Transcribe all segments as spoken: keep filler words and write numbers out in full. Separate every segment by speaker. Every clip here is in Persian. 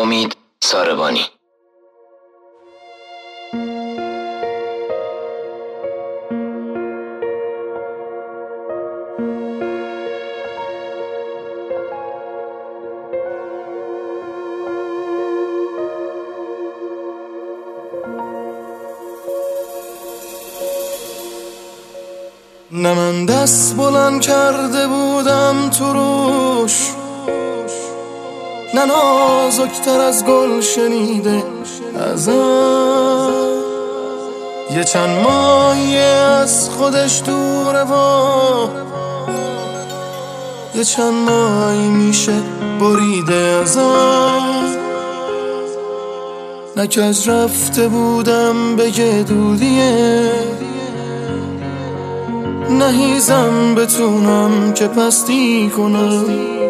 Speaker 1: امید ساربانی.
Speaker 2: نه من دست بلند کرده بودم تو روش، نه نازکتر از گل شنیده ازم. یه چند ماهی از خودش دوره و یه چند ماهی میشه بریده ازم. نه کج رفته بودم بگه دودیه، نهیزم بتونم که پستی کنم.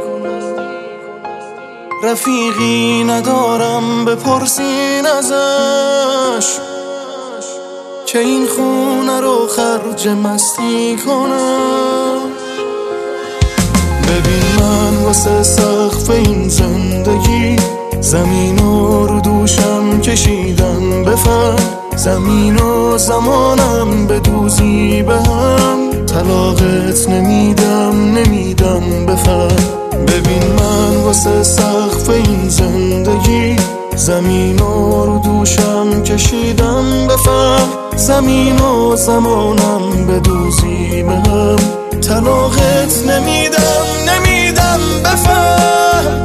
Speaker 2: رفیقی ندارم بپرسین ازش که این خونه رو خرج مستی کنم. ببین من واسه سقف این زندگی زمین و رو دوشم کشیدم بفر. زمین و زمانم به دوزی به هم، طلاقت نمیدم نمیدم بفر. ببین من واسه سقف این زندگی زمین و رو دوشم کشیدم بفر. زمین و زمانم به دوزی به هم، طلاقت نمیدم نمیدم بفر.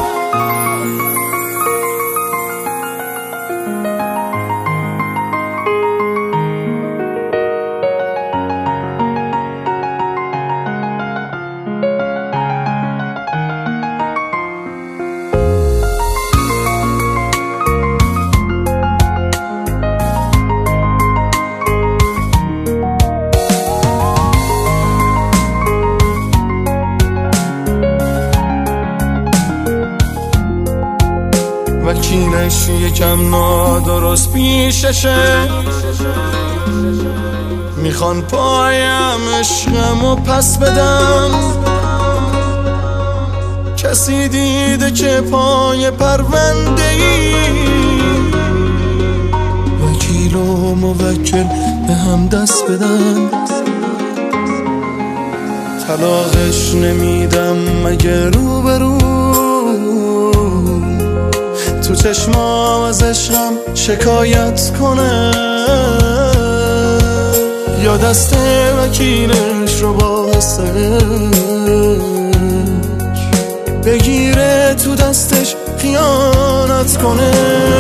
Speaker 2: وکیلش یکم نادرست پیششه، میخوان پایم عشقمو پس بدم. کسی دیده که پای پرونده ای وکیل و موکل به هم دست بدن. طلاقش نمیدم مگه رو به رو تو چشمام از عشقم شکایت کنه، یا دست وکیلش رو با حسش بگیره تو دستش خیانت کنه.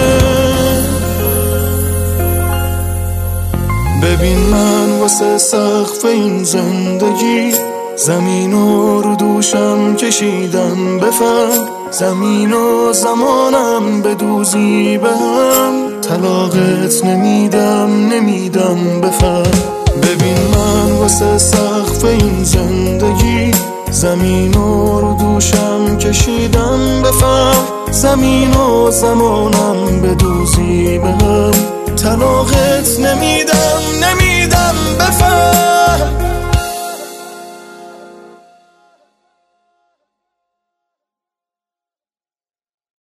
Speaker 2: ببین من واسه سقف این زندگی زمین و رو دوشم کشیدم بفر. زمین و زمانم به دوزی به هم، طلاقت نمیدم نمیدم بفر. ببین من واسه سقف این زندگی زمین و رو دوشم کشیدم بفر. زمین و زمانم به دوزی به هم، طلاقت نمیدم نمیدم بفر.